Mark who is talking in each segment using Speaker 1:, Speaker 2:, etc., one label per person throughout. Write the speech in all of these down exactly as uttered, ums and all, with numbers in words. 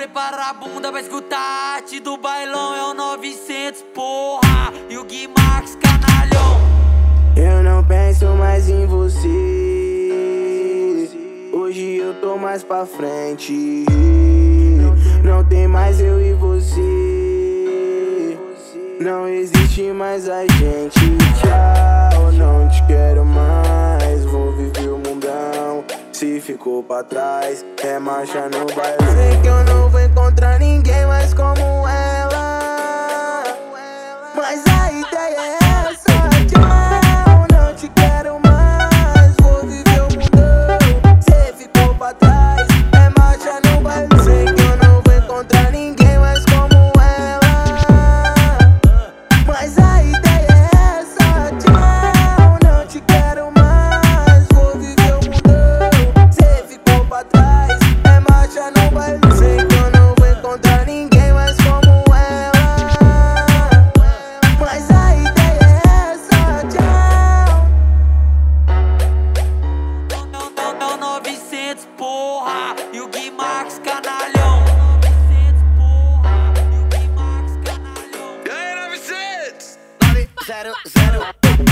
Speaker 1: prepara a bunda pra escutar a arte do bailão. É o novecentos, porra, e o Gui Max canalhão.
Speaker 2: Eu não penso mais em você, hoje eu tô mais pra frente. Não tem mais eu e você, não existe mais a gente. Tchau, não te quero mais, vou viver o mundão. Se ficou pra trás, é marcha no baile. Sei que eu não vou encontrar ninguém mais como ela, mas a ideia é essa. Tchau, não te quero mais, vou viver o mundão. Se ficou pra trás, é marcha no baile. Sei que eu não vou encontrar ninguém mais como ela, mas a ideia é essa. Tchau, não te quero mais, vou viver o mundão. Se ficou pra trás, é marcha no baile. Sei que eu não vou encontrar ninguém mais como ela, mas a ideia é essa. Tchau.
Speaker 1: É o novecentos, porra, e o Gui Max canalhão.
Speaker 3: E aí, novecentos?
Speaker 2: nove zero zero.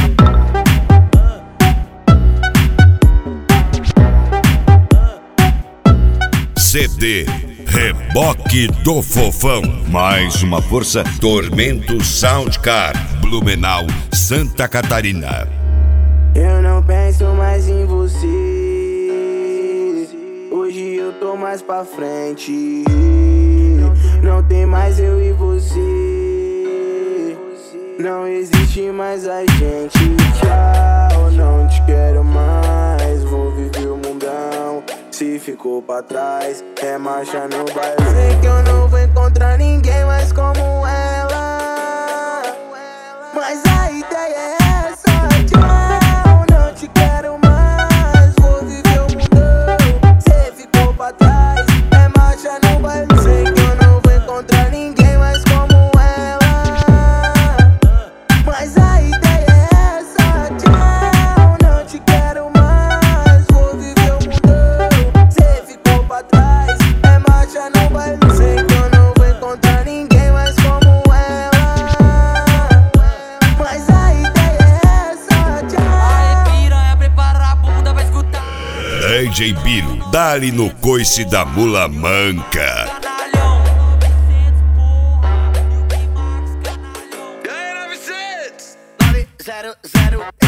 Speaker 4: C D Reboque do Fofão. Mais uma força, Tormento Soundcar, Blumenau, Santa Catarina.
Speaker 2: Eu não penso mais em você, hoje eu tô mais pra frente. Não tem mais eu e você, não existe mais a gente. Tchau, não te quero mais, vou viver o mundão. Se ficou pra trás, é marcha no baile. Sei que eu não vou encontrar ninguém mais como ela, mas a ideia é essa. Tchau, não te quero mais, vou viver o mundão. Se ficou pra trás, é marcha no baile. Sei que eu não vou encontrar ninguém mais como ela, mas a ideia é essa. Tchau, não te quero mais, vou viver o mundão. Se ficou pra trás, é marcha no baile. Sei que eu não vou encontrar ninguém mais como ela, mas a ideia é essa. Tchau.
Speaker 1: Aê, piranha, prepara a bunda pra escutar
Speaker 4: D J Biro, dá-lhe no coice da mula manca.
Speaker 1: canalhão.
Speaker 3: E aí, novecentos?
Speaker 2: nove zero zero.